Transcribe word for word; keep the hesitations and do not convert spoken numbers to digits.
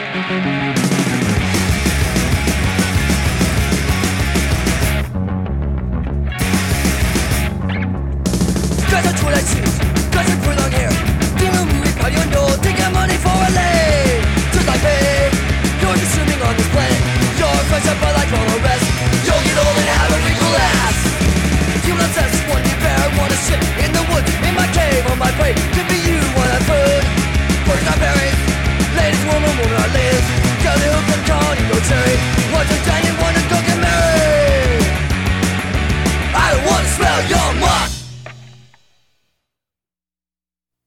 Cause I truly choose, cause I belong here. Ding a movie party on your taking money for a lay. Just like me, you're consuming on this planet. Your friends are but like all already.